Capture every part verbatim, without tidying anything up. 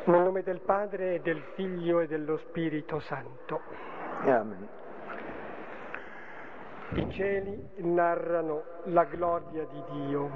Nel nome del Padre, e del Figlio e dello Spirito Santo. Amen. I cieli narrano la gloria di Dio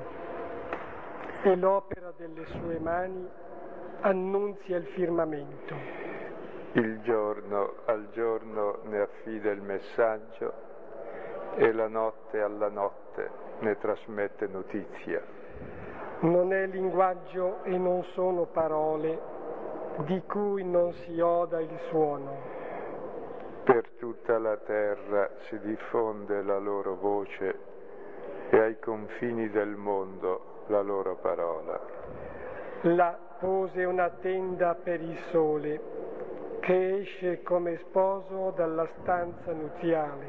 e l'opera delle sue mani annunzia il firmamento. Il giorno al giorno ne affida il messaggio e la notte alla notte ne trasmette notizia. Non è linguaggio e non sono parole di cui non si oda il suono. Per tutta la terra si diffonde la loro voce e ai confini del mondo la loro parola. Là pose una tenda per il sole che esce come sposo dalla stanza nuziale.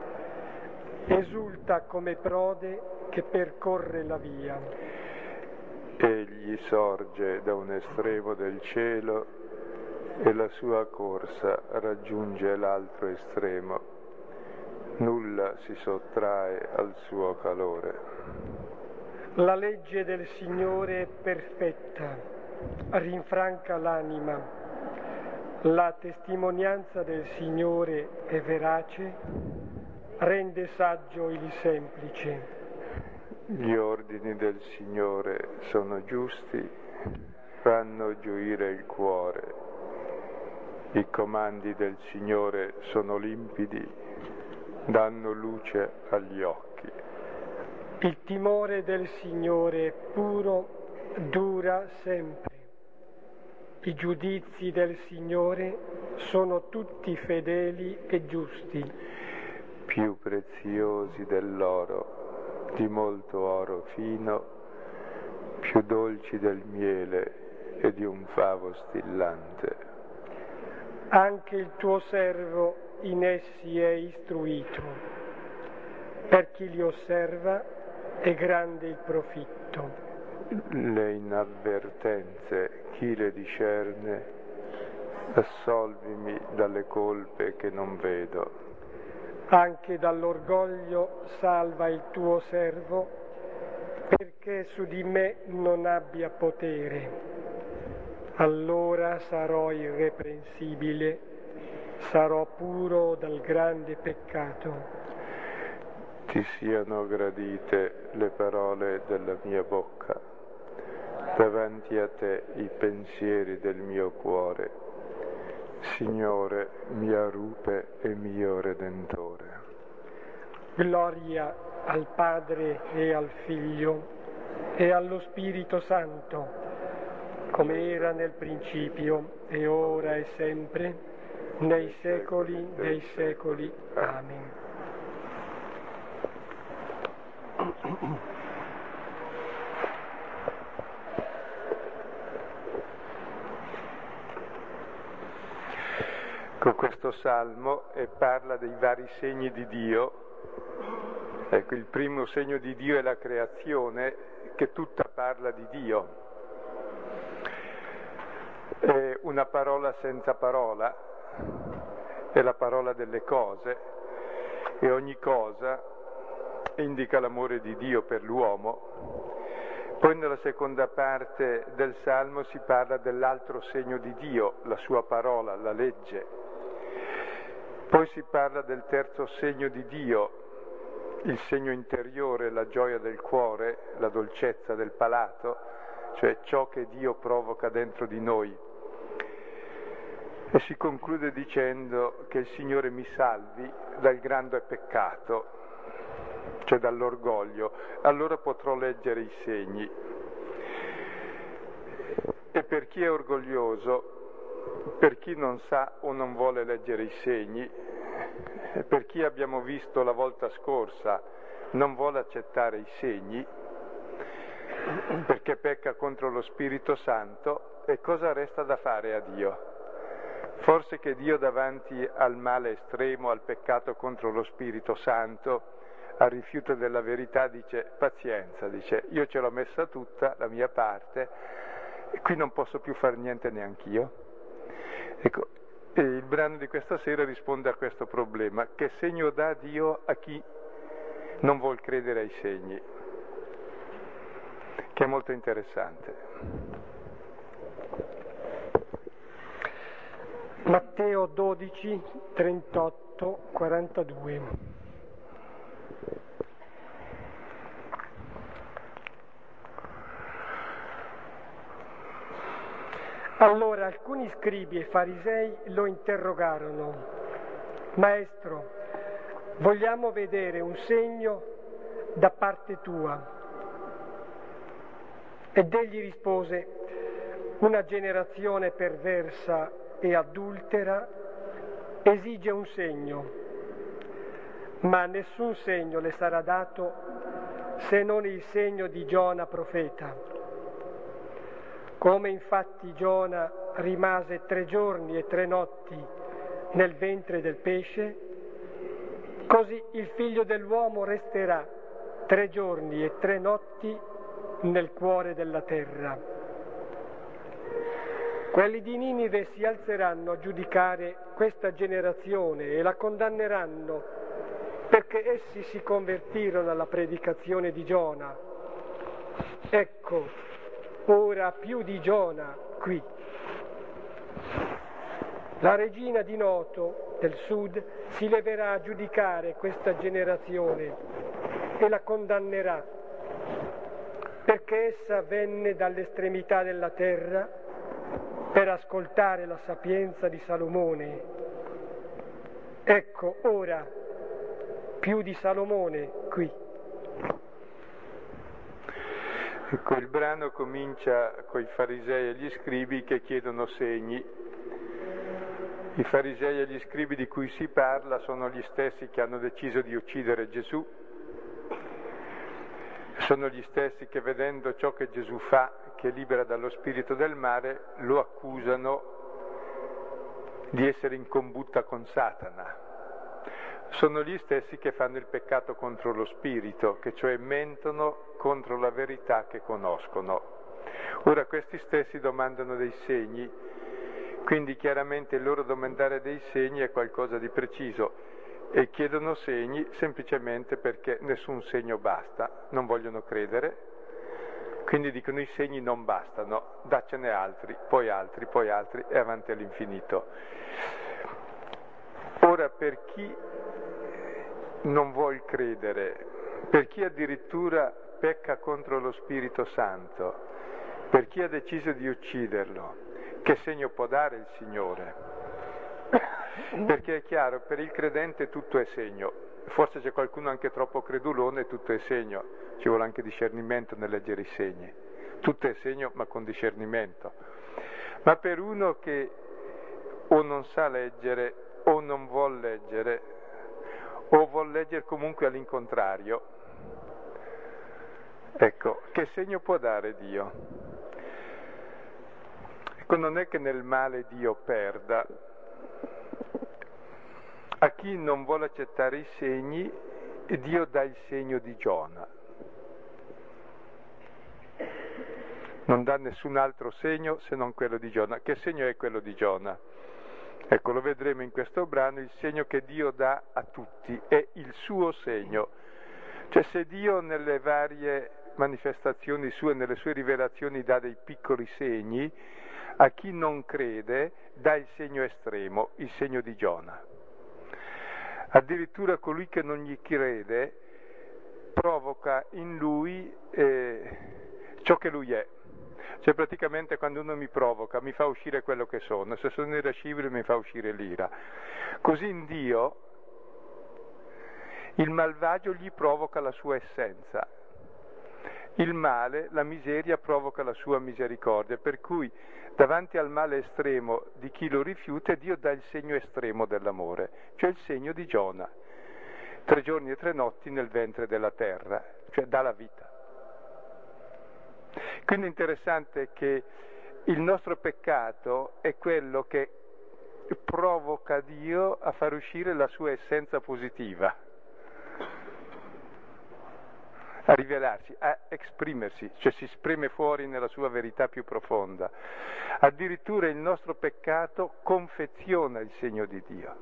Esulta come prode che percorre la via. Egli sorge da un estremo del cielo e la sua corsa raggiunge l'altro estremo. Nulla si sottrae al suo calore. La legge del Signore è perfetta, rinfranca l'anima. La testimonianza del Signore è verace, rende saggio il semplice. Gli ordini del Signore sono giusti, fanno gioire il cuore. I comandi del Signore sono limpidi, danno luce agli occhi. Il timore del Signore è puro, dura sempre. I giudizi del Signore sono tutti fedeli e giusti. Più preziosi dell'oro, di molto oro fino, più dolci del miele e di un favo stillante. Anche il tuo servo in essi è istruito. Per chi li osserva è grande il profitto. Le inavvertenze, chi le discerne, assolvimi dalle colpe che non vedo. Anche dall'orgoglio salva il tuo servo, perché su di me non abbia potere. Allora sarò irreprensibile, sarò puro dal grande peccato. Ti siano gradite le parole della mia bocca, davanti a te i pensieri del mio cuore. Signore, mia rupe e mio Redentore. Gloria al Padre e al Figlio e allo Spirito Santo, come era nel principio e ora e sempre, nei secoli dei secoli. Amen. Con questo salmo e parla dei vari segni di Dio. Ecco, il primo segno di Dio è la creazione, che tutta parla di Dio. È una parola senza parola, è la parola delle cose, e ogni cosa indica l'amore di Dio per l'uomo. Poi nella seconda parte del Salmo si parla dell'altro segno di Dio, la sua parola, la legge. Poi si parla del terzo segno di Dio, il segno interiore, la gioia del cuore, la dolcezza del palato, cioè ciò che Dio provoca dentro di noi. E si conclude dicendo che il Signore mi salvi dal grande peccato, cioè dall'orgoglio, allora potrò leggere i segni. E per chi è orgoglioso, per chi non sa o non vuole leggere i segni, per chi abbiamo visto la volta scorsa non vuole accettare i segni, perché pecca contro lo Spirito Santo, e cosa resta da fare a Dio? Forse che Dio davanti al male estremo, al peccato contro lo Spirito Santo, al rifiuto della verità dice pazienza, dice io ce l'ho messa tutta, la mia parte, e qui non posso più fare niente neanch'io. Ecco, e il brano di questa sera risponde a questo problema: che segno dà Dio a chi non vuol credere ai segni? Che è molto interessante. Matteo dodici, trentotto, quarantadue. Allora alcuni scribi e farisei lo interrogarono: Maestro, vogliamo vedere un segno da parte tua. Ed egli rispose: una generazione perversa e adultera esige un segno, ma nessun segno le sarà dato se non il segno di Giona profeta. Come infatti Giona rimase tre giorni e tre notti nel ventre del pesce, così il figlio dell'uomo resterà tre giorni e tre notti nel cuore della terra. Quelli di Ninive si alzeranno a giudicare questa generazione e la condanneranno, perché essi si convertirono alla predicazione di Giona. Ecco, ora più di Giona qui. La regina di Noto del sud si leverà a giudicare questa generazione e la condannerà, perché essa venne dall'estremità della terra per ascoltare la sapienza di Salomone. Ecco, ora, più di Salomone qui. Ecco, il brano comincia con i farisei e gli scribi che chiedono segni. I farisei e gli scribi di cui si parla sono gli stessi che hanno deciso di uccidere Gesù. Sono gli stessi che, vedendo ciò che Gesù fa, che libera dallo spirito del male, lo accusano di essere in combutta con Satana. Sono gli stessi che fanno il peccato contro lo spirito, che cioè mentono contro la verità che conoscono. Ora questi stessi domandano dei segni, quindi chiaramente il loro domandare dei segni è qualcosa di preciso. E chiedono segni semplicemente perché nessun segno basta, non vogliono credere, quindi dicono i segni non bastano, daccene altri, poi altri, poi altri e avanti all'infinito. Ora per chi non vuol credere, per chi addirittura pecca contro lo Spirito Santo, per chi ha deciso di ucciderlo, che segno può dare il Signore? Perché è chiaro, per il credente tutto è segno, forse c'è qualcuno anche troppo credulone, tutto è segno, ci vuole anche discernimento nel leggere i segni, tutto è segno ma con discernimento. Ma per uno che o non sa leggere o non vuol leggere o vuol leggere comunque all'incontrario, ecco, che segno può dare Dio? Ecco, non è che nel male Dio perda. A chi non vuole accettare i segni, Dio dà il segno di Giona. Non dà nessun altro segno se non quello di Giona. Che segno è quello di Giona? Ecco, lo vedremo in questo brano, il segno che Dio dà a tutti, è il suo segno. Cioè se Dio nelle varie manifestazioni sue, nelle sue rivelazioni dà dei piccoli segni, a chi non crede dà il segno estremo, il segno di Giona. Addirittura colui che non gli crede provoca in lui eh, ciò che lui è. Cioè praticamente quando uno mi provoca mi fa uscire quello che sono, se sono irascibile mi fa uscire l'ira. Così in Dio il malvagio gli provoca la sua essenza, il male, la miseria provoca la sua misericordia, per cui davanti al male estremo di chi lo rifiuta, Dio dà il segno estremo dell'amore, cioè il segno di Giona, tre giorni e tre notti nel ventre della terra, cioè dà la vita. Quindi è interessante che il nostro peccato è quello che provoca Dio a far uscire la sua essenza positiva, a rivelarsi, a esprimersi, cioè si esprime fuori nella sua verità più profonda. Addirittura il nostro peccato confeziona il segno di Dio.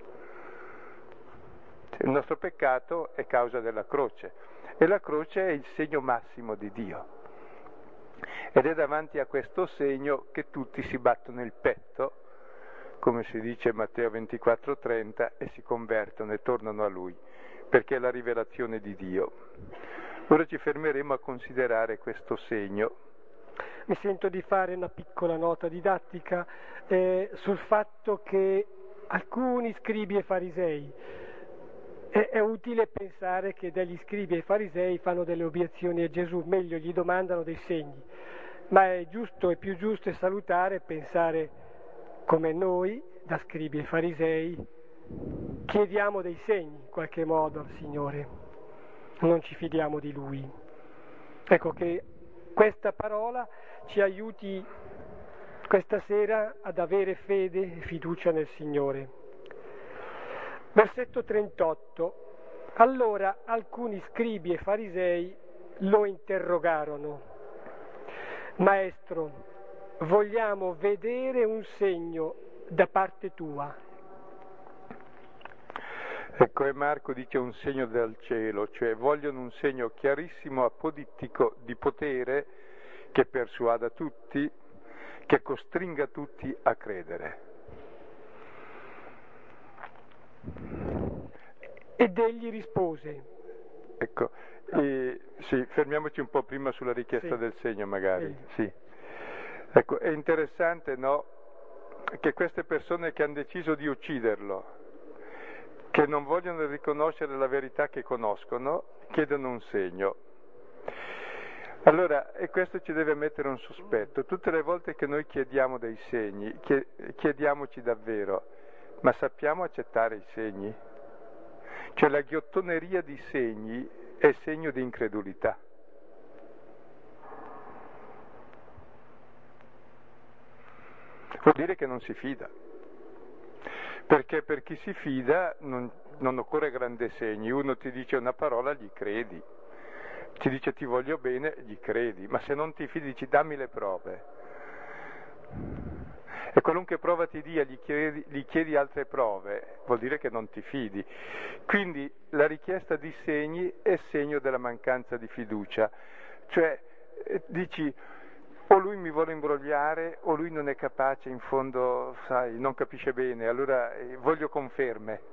Il nostro peccato è causa della croce e la croce è il segno massimo di Dio. Ed è davanti a questo segno che tutti si battono il petto come si dice in Matteo ventiquattro trenta, e si convertono e tornano a Lui, perché è la rivelazione di Dio. Ora ci fermeremo a considerare questo segno. Mi sento di fare una piccola nota didattica eh, sul fatto che alcuni scribi e farisei, è, è utile pensare che degli scribi e farisei fanno delle obiezioni a Gesù, meglio gli domandano dei segni, ma è giusto e più giusto e salutare pensare come noi, da scribi e farisei, chiediamo dei segni in qualche modo al Signore, non ci fidiamo di Lui. Ecco che questa parola ci aiuti questa sera ad avere fede e fiducia nel Signore. Versetto trentotto. Allora alcuni scribi e farisei lo interrogarono: Maestro, vogliamo vedere un segno da parte tua. Ecco, e Marco dice un segno dal cielo, cioè vogliono un segno chiarissimo, apodittico, di potere, che persuada tutti, che costringa tutti a credere. Ed egli rispose. Ecco, e, sì, fermiamoci un po' prima sulla richiesta Sì. del segno magari. Sì. Sì. Ecco, è interessante, no, che queste persone che hanno deciso di ucciderlo, che non vogliono riconoscere la verità che conoscono, chiedono un segno. Allora, e questo ci deve mettere un sospetto. Tutte le volte che noi chiediamo dei segni, chiediamoci davvero, ma sappiamo accettare i segni? Cioè la ghiottoneria di segni è segno di incredulità. Vuol dire che non si fida. Perché per chi si fida non, non occorre grandi segni. Uno ti dice una parola, gli credi. Ti dice ti voglio bene, gli credi. Ma se non ti fidi, dici dammi le prove. E qualunque prova ti dia, gli chiedi, gli chiedi altre prove, vuol dire che non ti fidi. Quindi la richiesta di segni è segno della mancanza di fiducia. Cioè, eh, dici, o lui mi vuole imbrogliare, o lui non è capace, in fondo, sai, non capisce bene, allora eh, voglio conferme.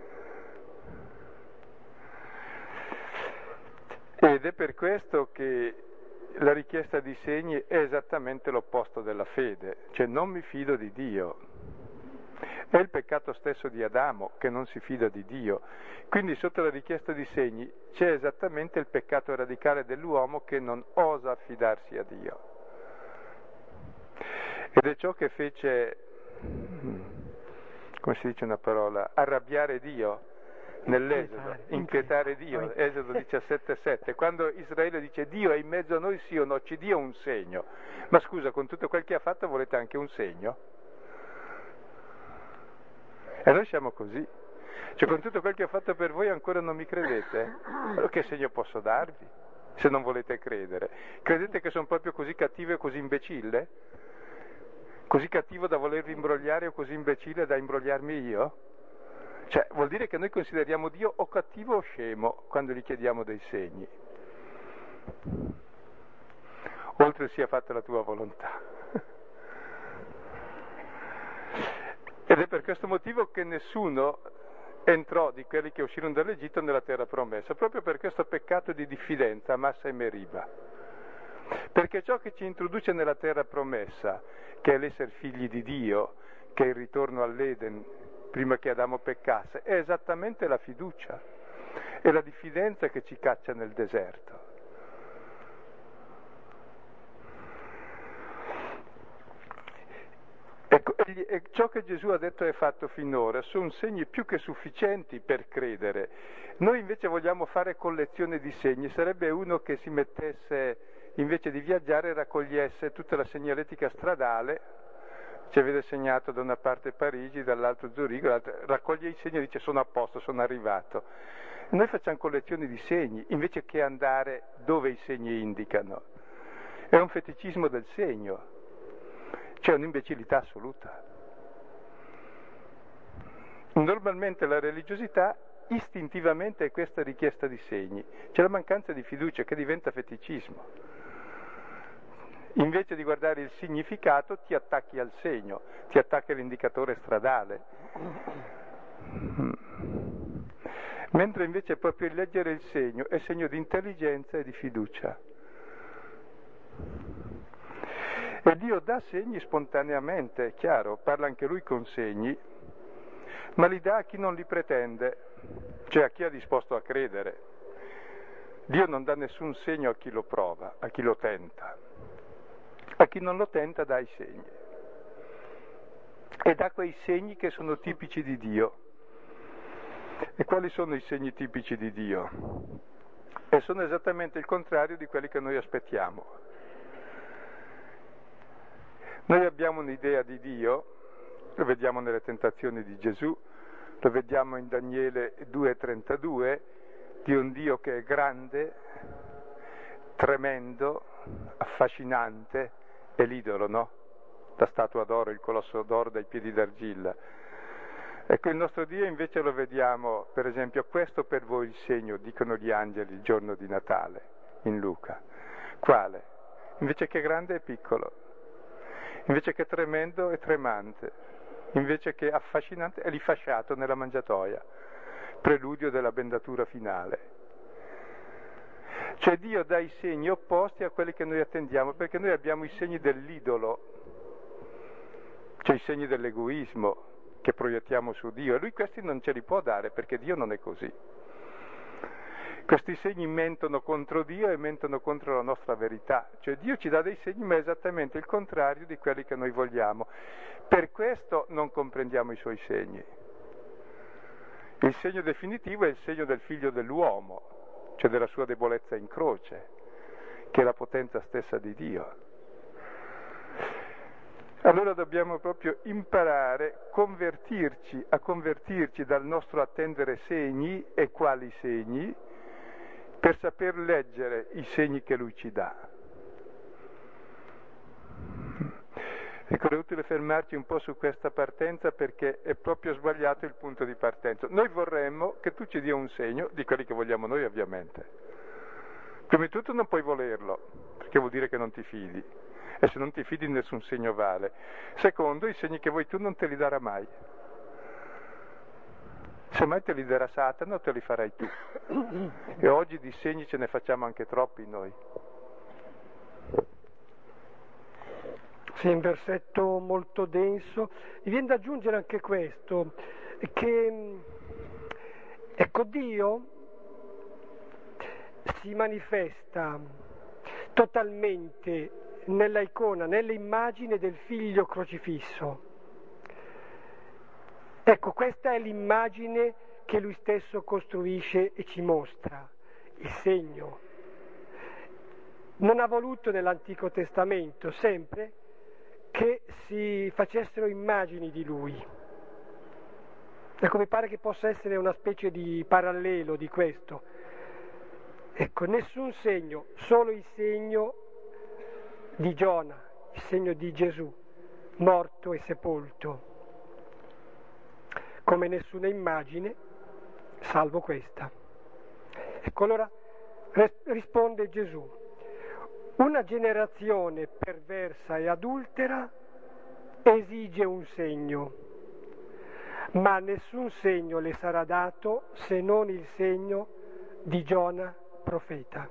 Ed è per questo che la richiesta di segni è esattamente l'opposto della fede, cioè non mi fido di Dio. È il peccato stesso di Adamo che non si fida di Dio. Quindi sotto la richiesta di segni c'è esattamente il peccato radicale dell'uomo che non osa affidarsi a Dio. Ed è ciò che fece, come si dice una parola, arrabbiare Dio nell'Esodo, inquietare Dio, Esodo diciassette sette, quando Israele dice Dio è in mezzo a noi sì o no, ci dia un segno. Ma scusa, con tutto quel che ha fatto volete anche un segno? E noi siamo così. Cioè con tutto quel che ho fatto per voi ancora non mi credete? Allora che segno posso darvi se non volete credere? Credete che sono proprio così cattivo e così imbecille? Così cattivo da volervi imbrogliare o così imbecille da imbrogliarmi io? Cioè, vuol dire che noi consideriamo Dio o cattivo o scemo quando gli chiediamo dei segni. Oltre sia fatta la tua volontà. Ed è per questo motivo che nessuno entrò di quelli che uscirono dall'Egitto nella terra promessa, proprio per questo peccato di diffidenza, Massa e Meriba. Perché ciò che ci introduce nella terra promessa, che è l'essere figli di Dio, che è il ritorno all'Eden, prima che Adamo peccasse, è esattamente la fiducia, è la diffidenza che ci caccia nel deserto. Ecco, e ciò che Gesù ha detto e fatto finora sono segni più che sufficienti per credere. Noi invece vogliamo fare collezione di segni, sarebbe uno che si mettesse, invece di viaggiare, raccogliesse tutta la segnaletica stradale, ci vede segnato da una parte Parigi, dall'altro Zurigo, dall'altra, raccoglie i segni e dice sono a posto, sono arrivato. Noi facciamo collezioni di segni, invece che andare dove i segni indicano. È un feticismo del segno, c'è un'imbecillità assoluta. Normalmente la religiosità istintivamente è questa richiesta di segni, c'è la mancanza di fiducia che diventa feticismo. Invece di guardare il significato ti attacchi al segno, ti attacchi all'indicatore stradale. Mentre invece proprio il leggere il segno è segno di intelligenza e di fiducia. E Dio dà segni spontaneamente, è chiaro, parla anche Lui con segni, ma li dà a chi non li pretende, cioè a chi è disposto a credere. Dio non dà nessun segno a chi lo prova, a chi lo tenta. A chi non lo tenta dà i segni. E dà quei segni che sono tipici di Dio. E quali sono i segni tipici di Dio? E sono esattamente il contrario di quelli che noi aspettiamo. Noi abbiamo un'idea di Dio, lo vediamo nelle tentazioni di Gesù, lo vediamo in Daniele due trentadue, di un Dio che è grande, tremendo, affascinante, è l'idolo, no? La statua d'oro, il colosso d'oro dai piedi d'argilla. Ecco, il nostro Dio invece lo vediamo, per esempio, questo per voi il segno, dicono gli angeli il giorno di Natale, in Luca. Quale? Invece che grande è piccolo, invece che tremendo è tremante, invece che affascinante è rifasciato nella mangiatoia, preludio della bendatura finale. Cioè Dio dà i segni opposti a quelli che noi attendiamo, perché noi abbiamo i segni dell'idolo, cioè i segni dell'egoismo che proiettiamo su Dio, e Lui questi non ce li può dare perché Dio non è così. Questi segni mentono contro Dio e mentono contro la nostra verità, cioè Dio ci dà dei segni ma è esattamente il contrario di quelli che noi vogliamo. Per questo non comprendiamo i Suoi segni. Il segno definitivo è il segno del Figlio dell'uomo, cioè della sua debolezza in croce, che è la potenza stessa di Dio. Allora dobbiamo proprio imparare, convertirci, a convertirci dal nostro attendere segni, e quali segni, per saper leggere i segni che Lui ci dà. Ecco, è utile fermarci un po' su questa partenza perché è proprio sbagliato il punto di partenza. Noi vorremmo che tu ci dia un segno, di quelli che vogliamo noi ovviamente. Prima di tutto non puoi volerlo, perché vuol dire che non ti fidi. E se non ti fidi nessun segno vale. Secondo, i segni che vuoi tu non te li darà mai. Semmai te li darà Satana o te li farai tu. E oggi di segni ce ne facciamo anche troppi noi. Sì, è un versetto molto denso. Mi viene da aggiungere anche questo, che ecco, Dio si manifesta totalmente nella icona, nell'immagine del figlio crocifisso. Ecco, questa è l'immagine che lui stesso costruisce e ci mostra, il segno. Non ha voluto nell'Antico Testamento sempre che si facessero immagini di lui. Ecco, mi pare che possa essere una specie di parallelo di questo. Ecco, nessun segno, solo il segno di Giona, il segno di Gesù, morto e sepolto, come nessuna immagine, salvo questa. Ecco, allora risponde Gesù: una generazione perversa e adultera esige un segno, ma nessun segno le sarà dato se non il segno di Giona profeta.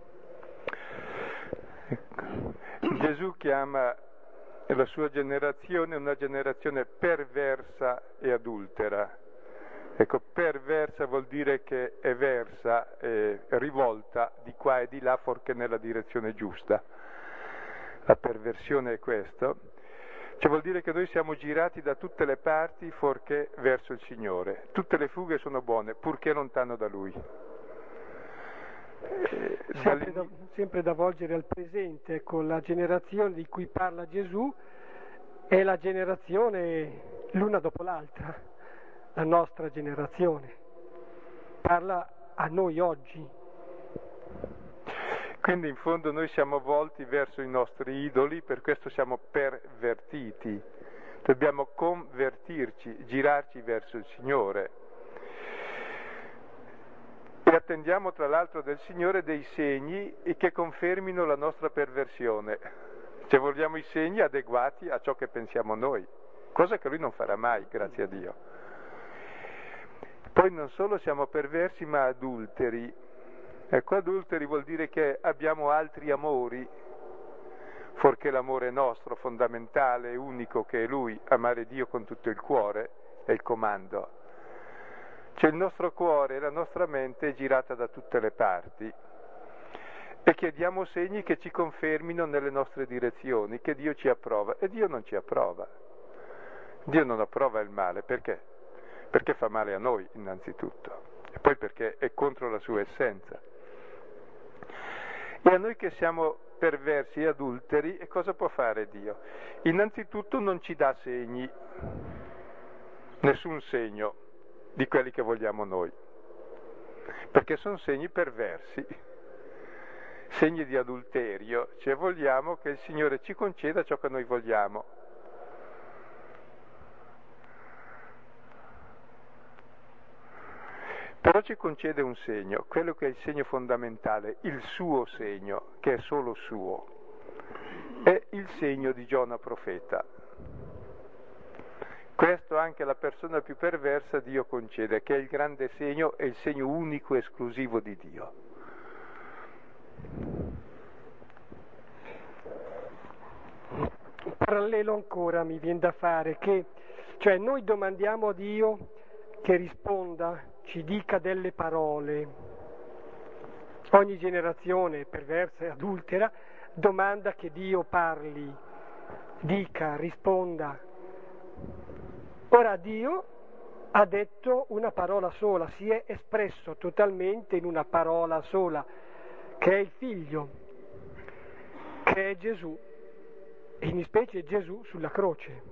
Ecco. Gesù chiama la sua generazione una generazione perversa e adultera. Ecco, perversa vuol dire che è versa, è rivolta di qua e di là, forché nella direzione giusta. La perversione è questo. Cioè vuol dire che noi siamo girati da tutte le parti, forché verso il Signore. Tutte le fughe sono buone, purché lontano da Lui. Sempre da, sempre da volgere al presente, con la generazione di cui parla Gesù è la generazione l'una dopo l'altra, la nostra generazione. Parla a noi oggi. Quindi in fondo noi siamo volti verso i nostri idoli, per questo siamo pervertiti. Dobbiamo convertirci, girarci verso il Signore. E attendiamo tra l'altro del Signore dei segni che confermino la nostra perversione, Cioè vogliamo i segni adeguati a ciò che pensiamo noi, cosa che lui non farà mai, grazie a Dio. Poi non solo siamo perversi, ma adulteri. Ecco, adulteri vuol dire che abbiamo altri amori, fuorché l'amore nostro, fondamentale, unico, che è lui, amare Dio con tutto il cuore, è il comando. Cioè il nostro cuore, la nostra mente è girata da tutte le parti e chiediamo segni che ci confermino nelle nostre direzioni, che Dio ci approva, e Dio non ci approva. Dio non approva il male, perché? Perché fa male a noi innanzitutto, e poi perché è contro la sua essenza. E a noi che siamo perversi e adulteri, e cosa può fare Dio? Innanzitutto non ci dà segni, nessun segno di quelli che vogliamo noi, perché sono segni perversi, segni di adulterio, cioè vogliamo che il Signore ci conceda ciò che noi vogliamo. Però ci concede un segno, quello che è il segno fondamentale, il suo segno, che è solo suo, è il segno di Giona profeta. Questo anche alla persona più perversa Dio concede, che è il grande segno, è il segno unico e esclusivo di Dio. Un parallelo ancora mi viene da fare, che cioè noi domandiamo a Dio che risponda, ci dica delle parole. Ogni generazione perversa e adultera domanda che Dio parli, dica, risponda. Ora Dio ha detto una parola sola, si è espresso totalmente in una parola sola, che è il Figlio, che è Gesù, e in specie Gesù sulla croce.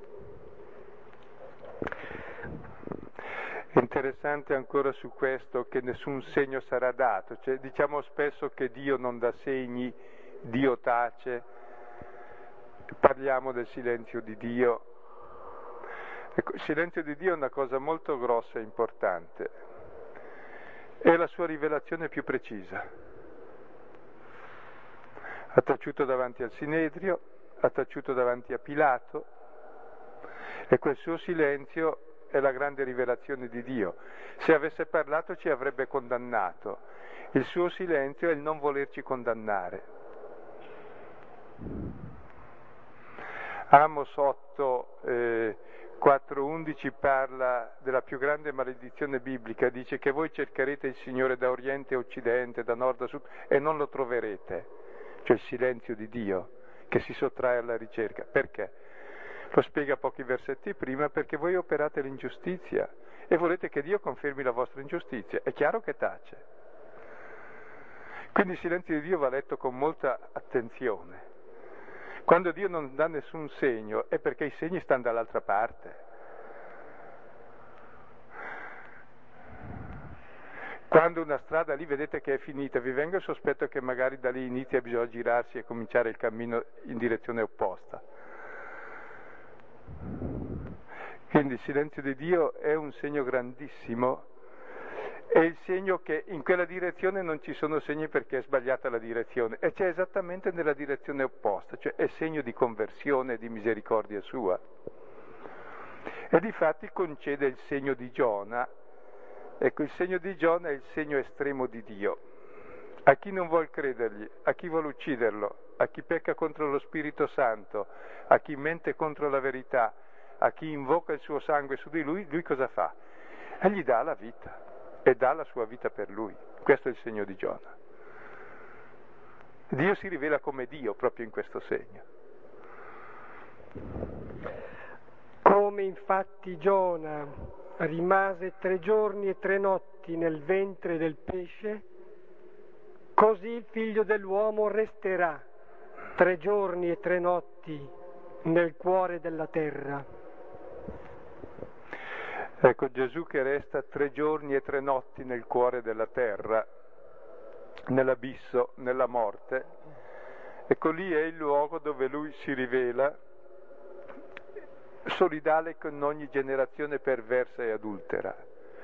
Interessante ancora su questo che nessun segno sarà dato, cioè diciamo spesso che Dio non dà segni, Dio tace, parliamo del silenzio di Dio. Ecco, il silenzio di Dio è una cosa molto grossa e importante, è la sua rivelazione più precisa. Ha taciuto davanti al Sinedrio, ha taciuto davanti a Pilato, e quel suo silenzio è la grande rivelazione di Dio. Se avesse parlato ci avrebbe condannato. Il suo silenzio è il non volerci condannare. Amos otto, eh, quattro undici parla della più grande maledizione biblica, dice che voi cercherete il Signore da oriente a occidente, da nord a sud, e non lo troverete. Cioè il silenzio di Dio che si sottrae alla ricerca. Perché? Lo spiega pochi versetti prima, perché voi operate l'ingiustizia e volete che Dio confermi la vostra ingiustizia. È chiaro che tace. Quindi il silenzio di Dio va letto con molta attenzione. Quando Dio non dà nessun segno è perché i segni stanno dall'altra parte. Quando una strada lì vedete che è finita, vi venga il sospetto che magari da lì inizia bisogna girarsi e cominciare il cammino in direzione opposta. Quindi il silenzio di Dio è un segno grandissimo, è il segno che in quella direzione non ci sono segni perché è sbagliata la direzione, e c'è esattamente nella direzione opposta, cioè è segno di conversione e di misericordia sua. E difatti concede il segno di Giona. Ecco, il segno di Giona è il segno estremo di Dio. A chi non vuol credergli, a chi vuole ucciderlo, a chi pecca contro lo Spirito Santo, a chi mente contro la verità, a chi invoca il suo sangue su di lui, lui cosa fa? E gli dà la vita, e dà la sua vita per lui. Questo è il segno di Giona. Dio si rivela come Dio proprio in questo segno. Come infatti Giona rimase tre giorni e tre notti nel ventre del pesce, così il Figlio dell'uomo resterà tre giorni e tre notti nel cuore della terra. Ecco, Gesù che resta tre giorni e tre notti nel cuore della terra, nell'abisso, nella morte. Ecco, lì è il luogo dove lui si rivela solidale con ogni generazione perversa e adultera.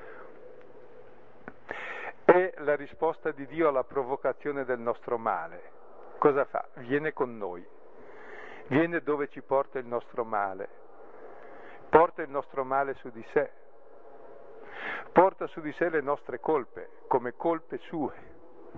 È la risposta di Dio alla provocazione del nostro male. Cosa fa? Viene con noi. viene dove ci porta il nostro male, porta il nostro male su di sé, porta su di sé le nostre colpe come colpe sue.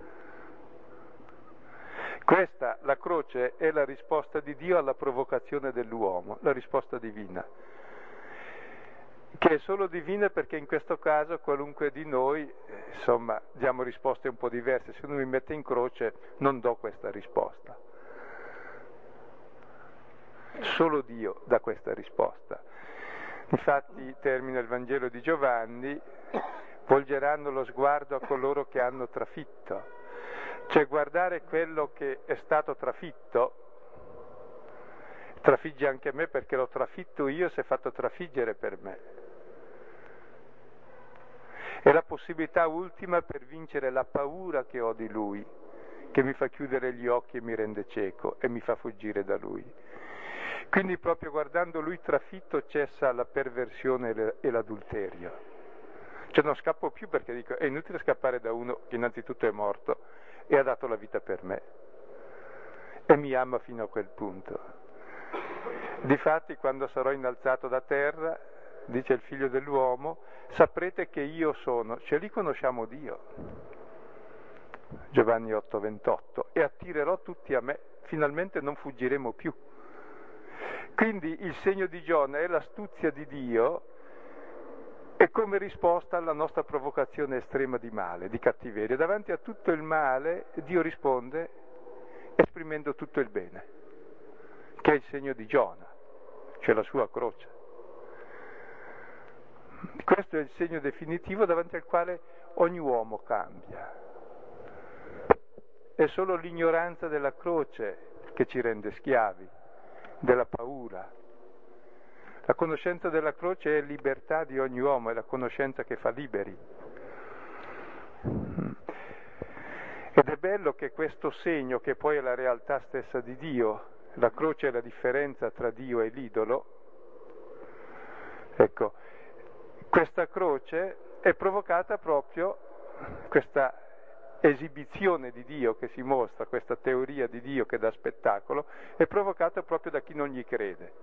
Questa, la croce, è la risposta di Dio alla provocazione dell'uomo, la risposta divina, che è solo divina perché in questo caso qualunque di noi, insomma, diamo risposte un po' diverse. Se uno mi mette in croce non do questa risposta. Solo Dio dà questa risposta. Infatti termina il Vangelo di Giovanni: volgeranno lo sguardo a coloro che hanno trafitto. Cioè guardare quello che è stato trafitto, trafigge anche me perché l'ho trafitto io, si è fatto trafiggere per me. È la possibilità ultima per vincere la paura che ho di Lui, che mi fa chiudere gli occhi e mi rende cieco e mi fa fuggire da Lui. Quindi proprio guardando Lui trafitto cessa la perversione e l'adulterio. Cioè non scappo più perché dico è inutile scappare da uno che innanzitutto è morto e ha dato la vita per me e mi ama fino a quel punto. Difatti quando sarò innalzato da terra, dice il Figlio dell'uomo, saprete che io sono, cioè lì conosciamo Dio, Giovanni otto ventotto, e attirerò tutti a me, finalmente non fuggiremo più. Quindi il segno di Giona è l'astuzia di Dio e come risposta alla nostra provocazione estrema di male, di cattiveria. Davanti a tutto il male Dio risponde esprimendo tutto il bene, che è il segno di Giona, cioè la sua croce. Questo è il segno definitivo davanti al quale ogni uomo cambia. È solo l'ignoranza della croce che ci rende schiavi, della paura. La conoscenza della croce è libertà di ogni uomo, è la conoscenza che fa liberi. Ed è bello che questo segno, che poi è la realtà stessa di Dio, la croce è la differenza tra Dio e l'idolo, ecco, questa croce è provocata proprio, questa esibizione di Dio che si mostra, questa teoria di Dio che dà spettacolo, è provocata proprio da chi non gli crede.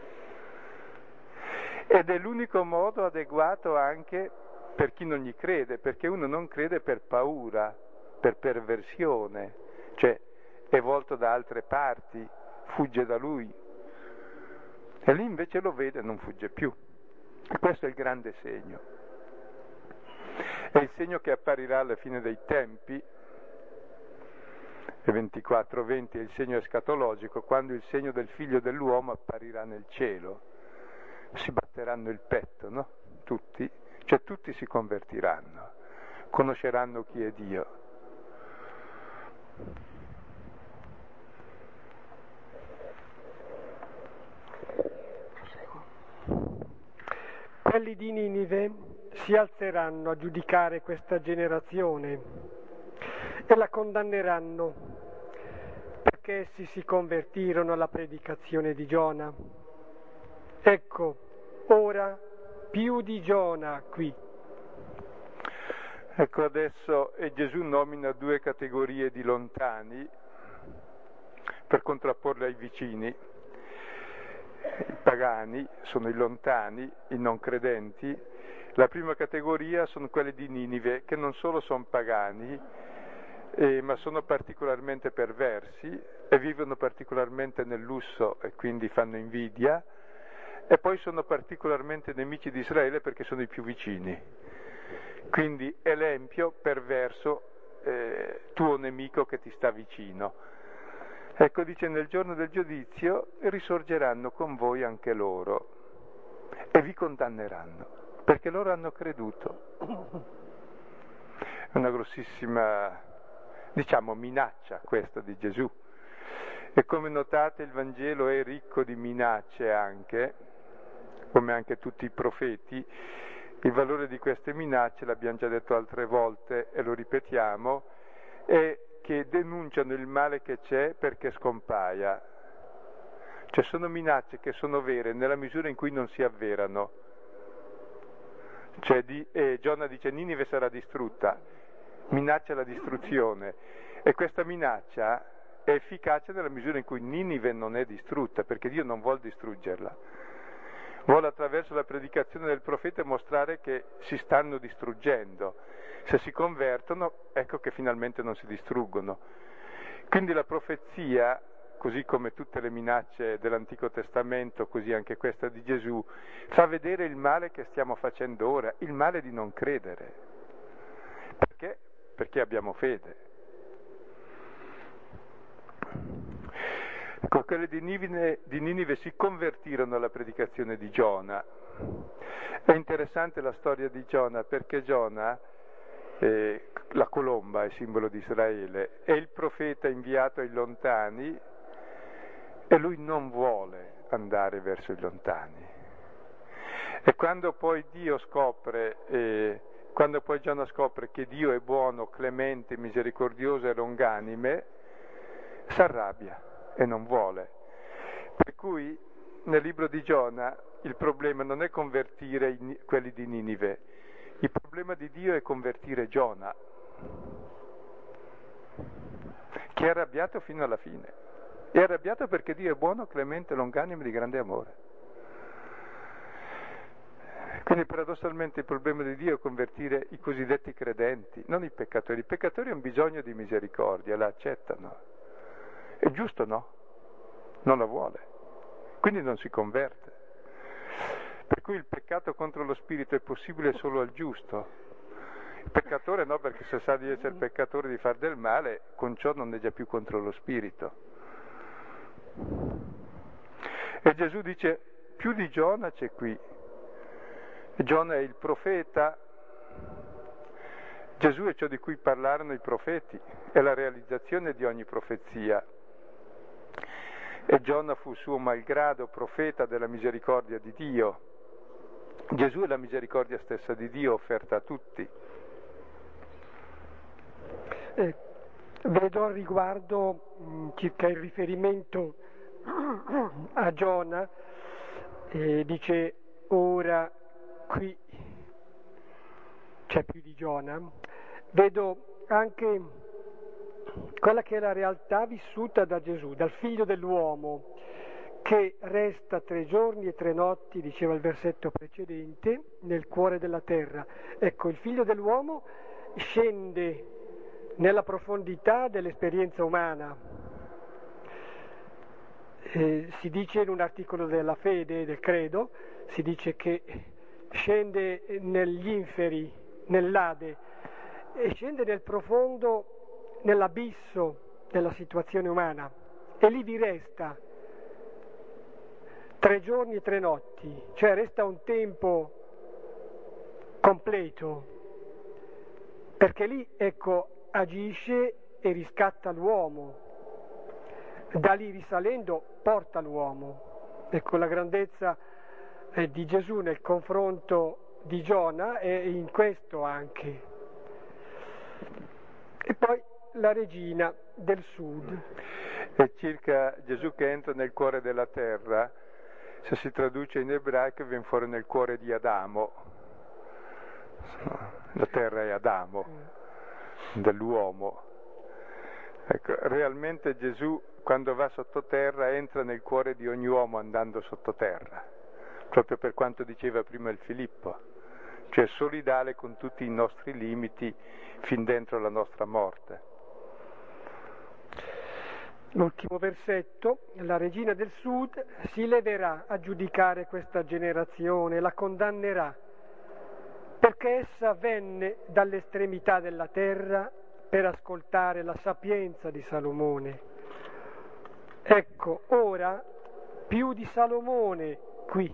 Ed è l'unico modo adeguato anche per chi non gli crede, perché uno non crede per paura, per perversione, cioè è volto da altre parti, fugge da lui. E lì invece lo vede e non fugge più. E questo è il grande segno. È il segno che apparirà alla fine dei tempi, e ventiquattro venti è il segno escatologico, quando il segno del Figlio dell'uomo apparirà nel cielo. Si batteranno il petto, no? Tutti, cioè tutti si convertiranno, conosceranno chi è Dio. Quelli di Ninive si alzeranno a giudicare questa generazione e la condanneranno perché essi si convertirono alla predicazione di Giona. Ecco, ora più di Giona qui. Ecco adesso e Gesù nomina due categorie di lontani per contrapporle ai vicini. I pagani sono i lontani, i non credenti. La prima categoria sono quelli di Ninive, che non solo sono pagani, eh, ma sono particolarmente perversi e vivono particolarmente nel lusso e quindi fanno invidia, e poi sono particolarmente nemici di Israele perché sono i più vicini. Quindi è l'empio, perverso, eh, tuo nemico che ti sta vicino. Ecco, dice, nel giorno del giudizio risorgeranno con voi anche loro e vi condanneranno, perché loro hanno creduto. È una grossissima, diciamo, minaccia questa di Gesù. E come notate il Vangelo è ricco di minacce anche, come anche tutti i profeti. Il valore di queste minacce, l'abbiamo già detto altre volte e lo ripetiamo, è che denunciano il male che c'è perché scompaia. Cioè sono minacce che sono vere nella misura in cui non si avverano. Cioè di, eh, Giona dice Ninive sarà distrutta, minaccia la distruzione, e questa minaccia è efficace nella misura in cui Ninive non è distrutta, perché Dio non vuole distruggerla. Vuole attraverso la predicazione del profeta mostrare che si stanno distruggendo. Se si convertono, ecco che finalmente non si distruggono. Quindi la profezia, così come tutte le minacce dell'Antico Testamento, così anche questa di Gesù, fa vedere il male che stiamo facendo ora, il male di non credere. Perché? Perché abbiamo fede. Ecco, quelli di Ninive, di Ninive si convertirono alla predicazione di Giona. È interessante la storia di Giona, perché Giona, eh, la colomba, è simbolo di Israele, è il profeta inviato ai lontani e lui non vuole andare verso i lontani. E quando poi Dio scopre, eh, quando poi Giona scopre che Dio è buono, clemente, misericordioso e longanime, si arrabbia e non vuole. Per cui nel libro di Giona il problema non è convertire i, quelli di Ninive, il problema di Dio è convertire Giona, che è arrabbiato fino alla fine. È arrabbiato perché Dio è buono, clemente, longanime, di grande amore. Quindi paradossalmente il problema di Dio è convertire i cosiddetti credenti, non i peccatori. I peccatori hanno bisogno di misericordia, la accettano. È giusto, no? Non la vuole. Quindi non si converte. Per cui il peccato contro lo spirito è possibile solo al giusto. Il peccatore no, perché se sa di essere peccatore, di far del male, con ciò non è già più contro lo spirito. E Gesù dice, più di Giona c'è qui. Giona è il profeta. Gesù è ciò di cui parlarono i profeti, è la realizzazione di ogni profezia. E Giona fu suo malgrado profeta della misericordia di Dio. Gesù è la misericordia stessa di Dio offerta a tutti. Eh, vedo al riguardo mh, circa il riferimento a Giona, eh, dice ora qui c'è più di Giona, vedo anche quella che è la realtà vissuta da Gesù, dal figlio dell'uomo, che resta tre giorni e tre notti, diceva il versetto precedente, nel cuore della terra. Ecco, il figlio dell'uomo scende nella profondità dell'esperienza umana. Eh, si dice in un articolo della fede, del credo, si dice che scende negli inferi, nell'Ade, e scende nel profondo, nell'abisso della situazione umana, e lì vi resta tre giorni e tre notti, cioè resta un tempo completo, perché lì, ecco, agisce e riscatta l'uomo, da lì risalendo porta l'uomo. Ecco, la grandezza eh, di Gesù nel confronto di Giona è in questo anche. E poi la regina del sud. E circa Gesù che entra nel cuore della terra, se si traduce in ebraico viene fuori nel cuore di Adamo. La terra è Adamo, dell'uomo. Ecco, realmente Gesù quando va sottoterra entra nel cuore di ogni uomo andando sottoterra, proprio per quanto diceva prima il Filippo, cioè solidale con tutti i nostri limiti fin dentro la nostra morte. L'ultimo versetto, la regina del sud si leverà a giudicare questa generazione, la condannerà, perché essa venne dall'estremità della terra per ascoltare la sapienza di Salomone. Ecco, ora più di Salomone qui.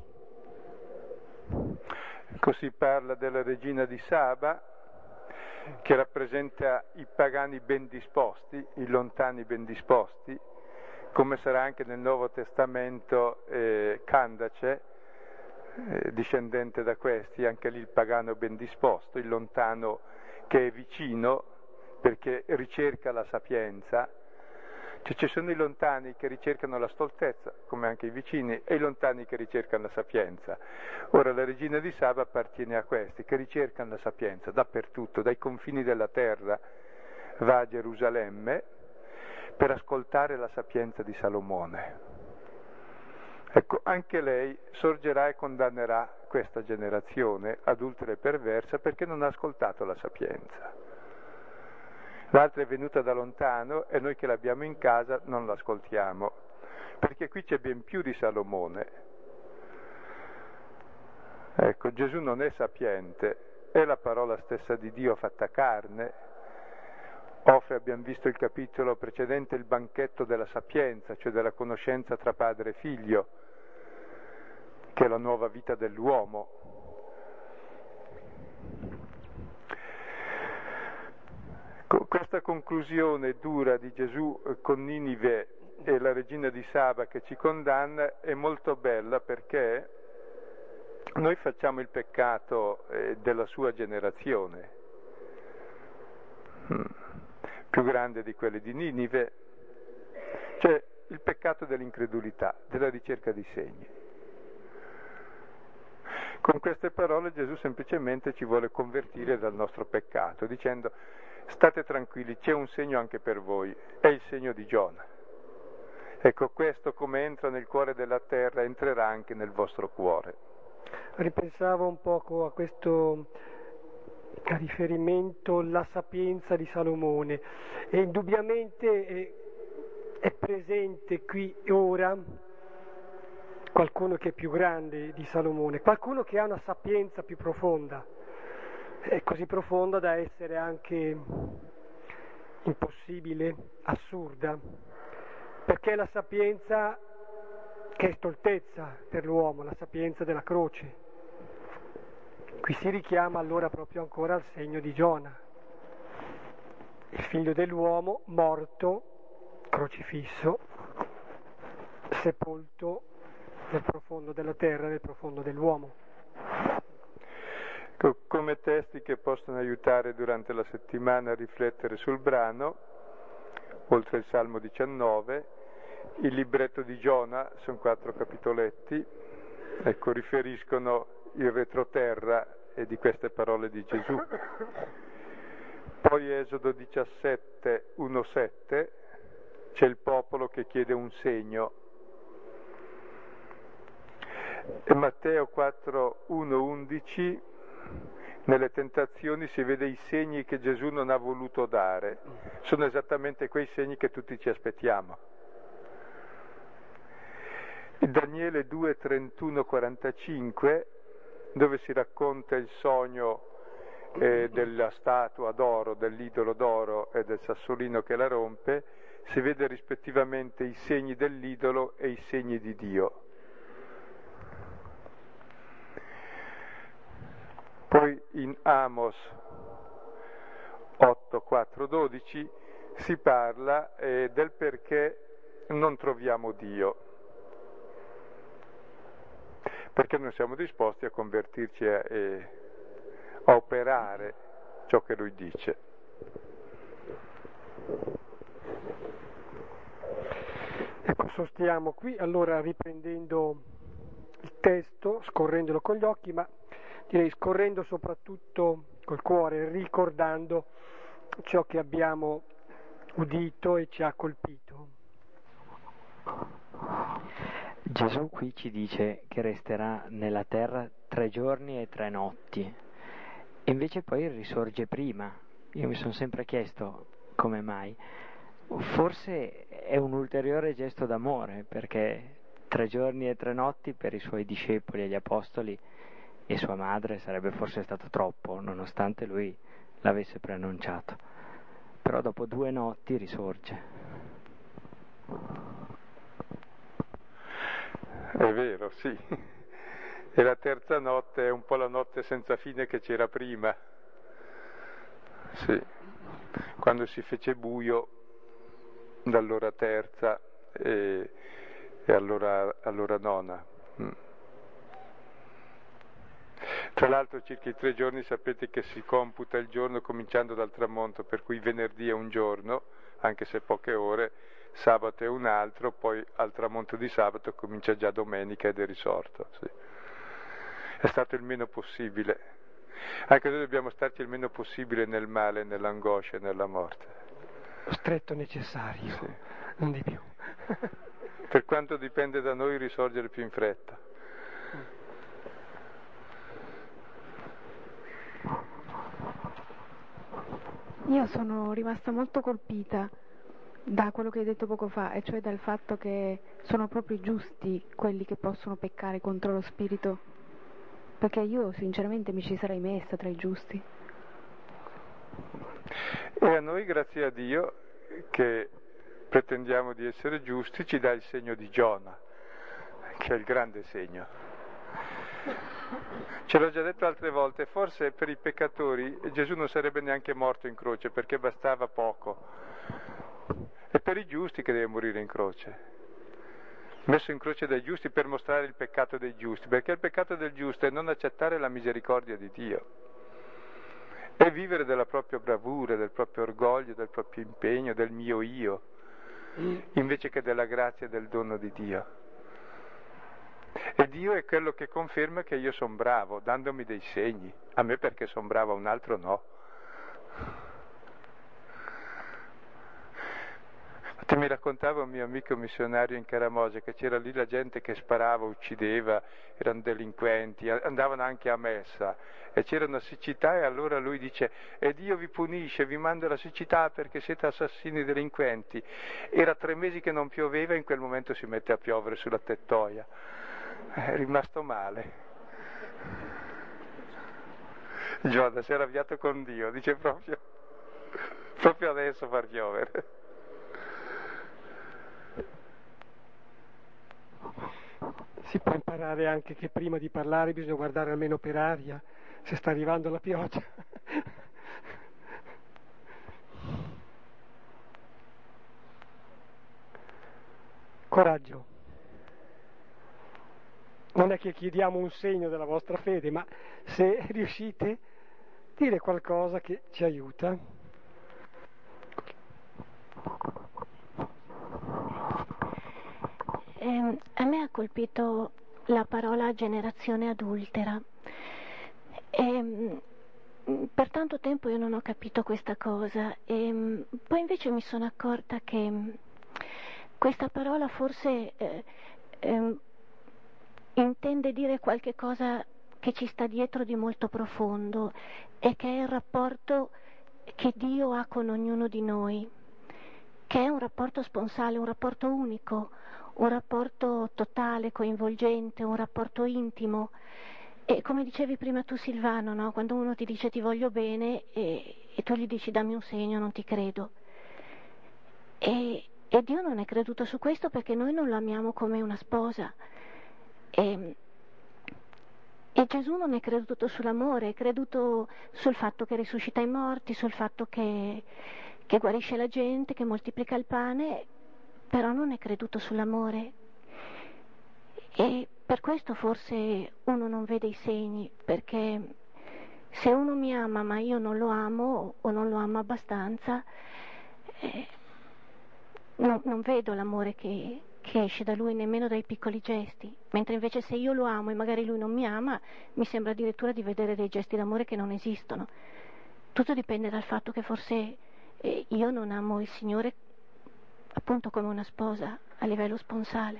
Così parla della regina di Saba, che rappresenta i pagani ben disposti, i lontani ben disposti, come sarà anche nel Nuovo Testamento eh, Candace, eh, discendente da questi, anche lì il pagano ben disposto, il lontano che è vicino perché ricerca la sapienza. Cioè ci sono i lontani che ricercano la stoltezza, come anche i vicini, e i lontani che ricercano la sapienza. Ora la regina di Saba appartiene a questi, che ricercano la sapienza dappertutto, dai confini della terra, va a Gerusalemme, per ascoltare la sapienza di Salomone. Ecco, anche lei sorgerà e condannerà questa generazione adultera e perversa perché non ha ascoltato la sapienza. L'altra è venuta da lontano e noi che l'abbiamo in casa non l'ascoltiamo, perché qui c'è ben più di Salomone. Ecco, Gesù non è sapiente, è la parola stessa di Dio fatta carne. Offre, abbiamo visto il capitolo precedente, il banchetto della sapienza, cioè della conoscenza tra padre e figlio, che è la nuova vita dell'uomo. Questa conclusione dura di Gesù con Ninive e la regina di Saba che ci condanna è molto bella perché noi facciamo il peccato della sua generazione, più grande di quelli di Ninive, cioè il peccato dell'incredulità, della ricerca di segni. Con queste parole Gesù semplicemente ci vuole convertire dal nostro peccato, dicendo: state tranquilli, c'è un segno anche per voi, è il segno di Giona. Ecco, questo come entra nel cuore della terra, entrerà anche nel vostro cuore. Ripensavo un poco a questo riferimento, la sapienza di Salomone, e indubbiamente è, è presente qui e ora qualcuno che è più grande di Salomone, qualcuno che ha una sapienza più profonda, è così profonda da essere anche impossibile, assurda, perché è la sapienza che è stoltezza per l'uomo, la sapienza della croce. Qui si richiama allora proprio ancora al segno di Giona, il figlio dell'uomo morto, crocifisso, sepolto nel profondo della terra, nel profondo dell'uomo. Come testi che possono aiutare durante la settimana a riflettere sul brano, oltre il Salmo diciannove, il libretto di Giona, sono quattro capitoletti, ecco, riferiscono il retroterra e di queste parole di Gesù. Poi Esodo diciassette, uno sette, c'è il popolo che chiede un segno. E Matteo quattro, uno undici, nelle tentazioni si vede i segni che Gesù non ha voluto dare. Sono esattamente quei segni che tutti ci aspettiamo. Daniele due, trentuno, quarantacinque, dove si racconta il sogno eh, della statua d'oro, dell'idolo d'oro e del sassolino che la rompe, si vede rispettivamente i segni dell'idolo e i segni di Dio. Poi in Amos otto, quattro, dodici si parla eh, del perché non troviamo Dio, perché non siamo disposti a convertirci a, eh, a operare ciò che Lui dice. Ecco, sostiamo qui, allora riprendendo il testo, scorrendolo con gli occhi, ma direi scorrendo soprattutto col cuore, ricordando ciò che abbiamo udito e ci ha colpito. Gesù qui ci dice che resterà nella terra tre giorni e tre notti, e invece poi risorge prima. Io mi sono sempre chiesto come mai. Forse è un ulteriore gesto d'amore, perché tre giorni e tre notti per i suoi discepoli e gli apostoli e sua madre sarebbe forse stato troppo, nonostante lui l'avesse preannunciato. Però dopo due notti risorge. È vero, sì. E la terza notte è un po' la notte senza fine che c'era prima. Sì. Quando si fece buio dall'ora terza e, e all'ora, all'ora nona. Mm. Tra l'altro circa i tre giorni sapete che si computa il giorno cominciando dal tramonto, per cui venerdì è un giorno, anche se poche ore, sabato è un altro, poi al tramonto di sabato comincia già domenica ed è risorto. Sì. È stato il meno possibile. Anche noi dobbiamo starci il meno possibile nel male, nell'angoscia e nella morte. lo stretto necessario, sì. Non di più. Per quanto dipende da noi risorgere più in fretta. Io sono rimasta molto colpita da quello che hai detto poco fa, e cioè dal fatto che sono proprio giusti quelli che possono peccare contro lo spirito, perché io sinceramente mi ci sarei messa tra i giusti. E a noi, grazie a Dio, che pretendiamo di essere giusti, ci dà il segno di Giona, che è il grande segno. Ce l'ho già detto altre volte, forse per i peccatori Gesù non sarebbe neanche morto in croce, perché bastava poco. È per i giusti che deve morire in croce, messo in croce dai giusti per mostrare il peccato dei giusti, perché il peccato del giusto è non accettare la misericordia di Dio, è vivere della propria bravura, del proprio orgoglio, del proprio impegno, del mio io, invece che della grazia e del dono di Dio. E Dio è quello che conferma che io sono bravo, dandomi dei segni, a me perché sono bravo, a un altro no. Mi raccontava un mio amico missionario in Caramosia che c'era lì la gente che sparava, uccideva, erano delinquenti, andavano anche a messa e c'era una siccità e allora lui dice: e Dio vi punisce, vi manda la siccità perché siete assassini delinquenti. Era tre mesi che non pioveva e in quel momento si mette a piovere sulla tettoia. È rimasto male. Giona si è arrabbiato con Dio, dice proprio, proprio adesso far piovere. Si può imparare anche che prima di parlare bisogna guardare almeno per aria, se sta arrivando la pioggia. Coraggio. Non è che chiediamo un segno della vostra fede, ma se riuscite a dire qualcosa che ci aiuta. Eh, a me ha colpito la parola generazione adultera. E, per tanto tempo io non ho capito questa cosa e poi invece mi sono accorta che questa parola forse eh, eh, intende dire qualche cosa che ci sta dietro di molto profondo e che è il rapporto che Dio ha con ognuno di noi, che è un rapporto sponsale, un rapporto unico, un rapporto totale, coinvolgente, un rapporto intimo. E come dicevi prima tu Silvano, no? Quando uno ti dice ti voglio bene e, e tu gli dici dammi un segno, non ti credo. E, e Dio non è creduto su questo perché noi non lo amiamo come una sposa. E, e Gesù non è creduto sull'amore, è creduto sul fatto che risuscita i morti, sul fatto che, che guarisce la gente, che moltiplica il pane, però non è creduto sull'amore. E per questo forse uno non vede i segni, perché se uno mi ama ma io non lo amo o non lo amo abbastanza, eh, no, non vedo l'amore che, che esce da lui, nemmeno dai piccoli gesti, mentre invece se io lo amo e magari lui non mi ama, mi sembra addirittura di vedere dei gesti d'amore che non esistono. Tutto dipende dal fatto che forse eh, io non amo il Signore appunto come una sposa a livello sponsale.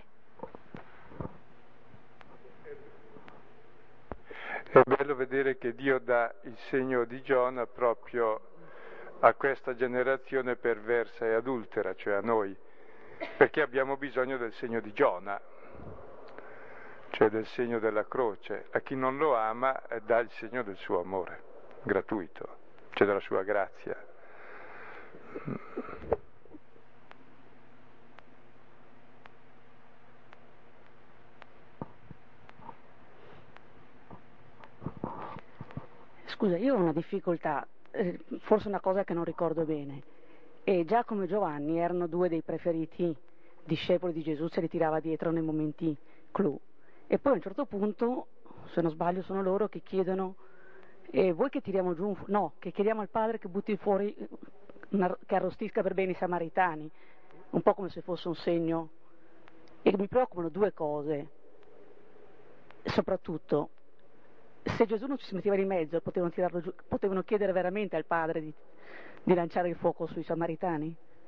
È bello vedere che Dio dà il segno di Giona proprio a questa generazione perversa e adultera, cioè a noi, perché abbiamo bisogno del segno di Giona, cioè del segno della croce. A chi non lo ama dà il segno del suo amore, gratuito, cioè della sua grazia. Scusa, io ho una difficoltà, eh, forse una cosa che non ricordo bene. E Giacomo e Giovanni erano due dei preferiti discepoli di Gesù, se li tirava dietro nei momenti clou. E poi a un certo punto, se non sbaglio, sono loro che chiedono, e voi che tiriamo giù, no, che chiediamo al Padre che butti fuori, una, che arrostisca per bene i Samaritani, un po' come se fosse un segno. E mi preoccupano due cose, soprattutto. Se Gesù non ci si metteva di mezzo, potevano, tirarlo giù, potevano chiedere veramente al Padre di, di lanciare il fuoco sui Samaritani?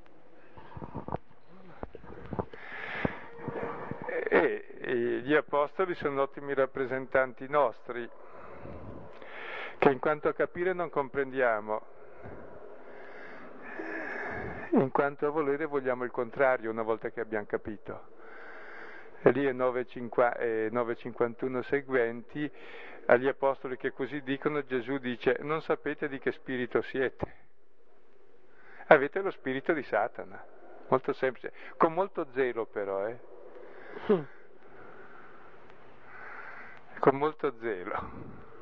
E, e gli apostoli sono ottimi rappresentanti nostri, che in quanto a capire non comprendiamo, in quanto a volere vogliamo il contrario una volta che abbiamo capito. E lì è nove cinquantuno seguenti, agli apostoli che così dicono, Gesù dice: non sapete di che spirito siete, avete lo spirito di Satana. Molto semplice, con molto zelo però, eh? Mm. Con molto zelo.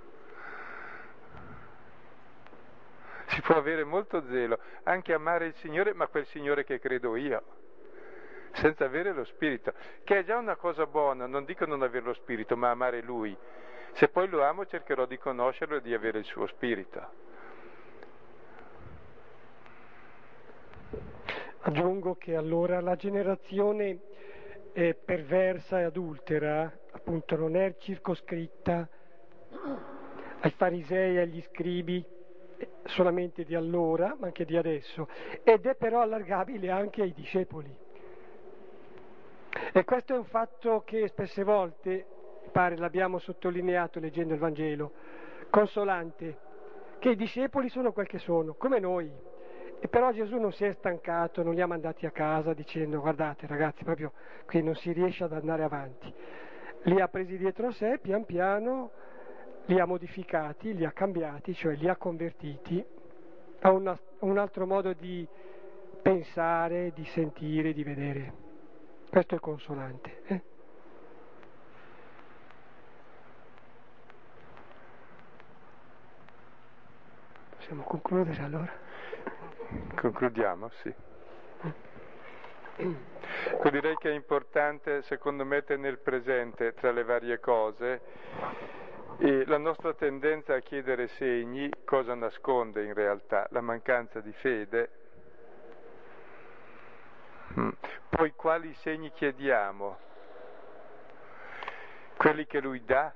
Si può avere molto zelo, anche amare il Signore, ma quel Signore che credo io, senza avere lo spirito, che è già una cosa buona, non dico non avere lo spirito, ma amare Lui. Se poi lo amo cercherò di conoscerlo e di avere il suo spirito. Aggiungo che allora la generazione eh, perversa e adultera, appunto, non è circoscritta ai farisei e agli scribi solamente di allora, ma anche di adesso, ed è però allargabile anche ai discepoli. E questo è un fatto che spesse volte, pare l'abbiamo sottolineato leggendo il Vangelo, consolante, che i discepoli sono quel che sono, come noi. E però Gesù non si è stancato, non li ha mandati a casa dicendo: guardate ragazzi, proprio qui non si riesce ad andare avanti. Li ha presi dietro a sé, pian piano, li ha modificati, li ha cambiati, cioè li ha convertiti a una, un altro modo di pensare, di sentire, di vedere. Questo è consolante. Eh? Possiamo concludere allora? Concludiamo, sì. Ecco, direi che è importante, secondo me, tenere presente tra le varie cose e la nostra tendenza a chiedere segni, cosa nasconde in realtà? La mancanza di fede. Poi quali segni chiediamo? Quelli che Lui dà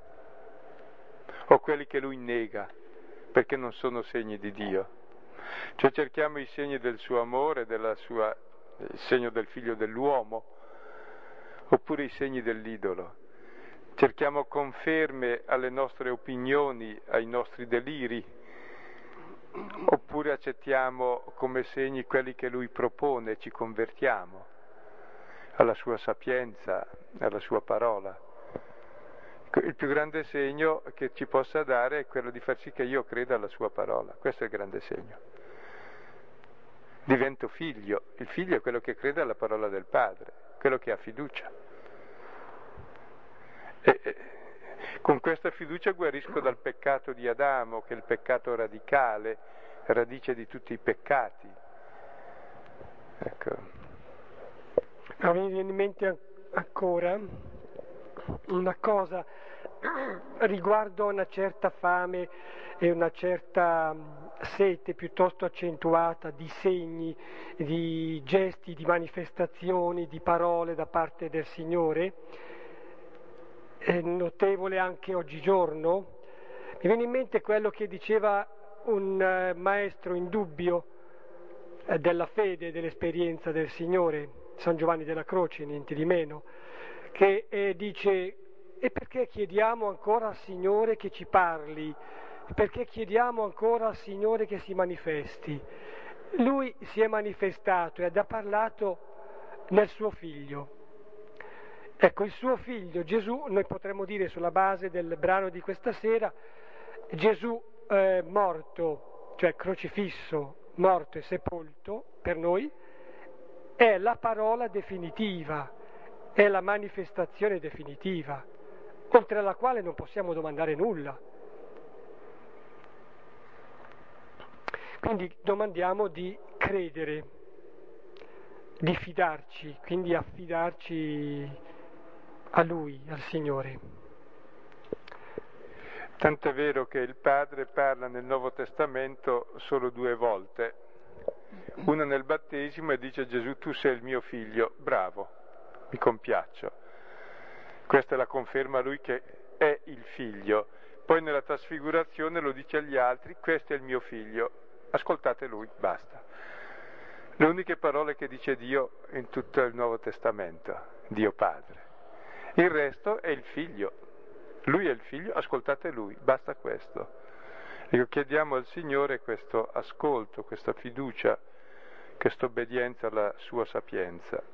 o quelli che Lui nega, perché non sono segni di Dio? Cioè cerchiamo i segni del suo amore, della sua, il segno del figlio dell'uomo, oppure i segni dell'idolo. Cerchiamo conferme alle nostre opinioni, ai nostri deliri, oppure accettiamo come segni quelli che Lui propone, ci convertiamo alla sua sapienza, alla sua parola. Il più grande segno che ci possa dare è quello di far sì che io creda alla sua parola. Questo è il grande segno. Divento figlio. Il figlio è quello che crede alla parola del padre, quello che ha fiducia. E, e con questa fiducia guarisco dal peccato di Adamo, che è il peccato radicale, radice di tutti i peccati. Ecco. Mi viene in mente ancora una cosa riguardo una certa fame e una certa sete piuttosto accentuata di segni, di gesti, di manifestazioni, di parole da parte del Signore, è notevole anche oggigiorno. Mi viene in mente quello che diceva un maestro indubbio della fede e dell'esperienza del Signore, San Giovanni della Croce, niente di meno, che eh, dice: e perché chiediamo ancora al Signore che ci parli? Perché chiediamo ancora al Signore che si manifesti? Lui si è manifestato ed ha parlato nel suo Figlio. Ecco, il suo Figlio, Gesù, noi potremmo dire sulla base del brano di questa sera, Gesù eh, morto, cioè crocifisso, morto e sepolto per noi, è la parola definitiva, è la manifestazione definitiva, oltre alla quale non possiamo domandare nulla. Quindi domandiamo di credere, di fidarci, quindi affidarci a Lui, al Signore. Tant'è vero che il Padre parla nel Nuovo Testamento solo due volte, una nel battesimo e dice: Gesù, tu sei il mio figlio, bravo, mi compiaccio. Questa è la conferma a Lui che è il figlio. Poi nella trasfigurazione lo dice agli altri: questo è il mio figlio, ascoltate Lui, basta. Le uniche parole che dice Dio in tutto il Nuovo Testamento, Dio Padre. Il resto è il Figlio. Lui è il Figlio, ascoltate Lui, basta questo. Ecco, chiediamo al Signore questo ascolto, questa fiducia, questa obbedienza alla sua sapienza.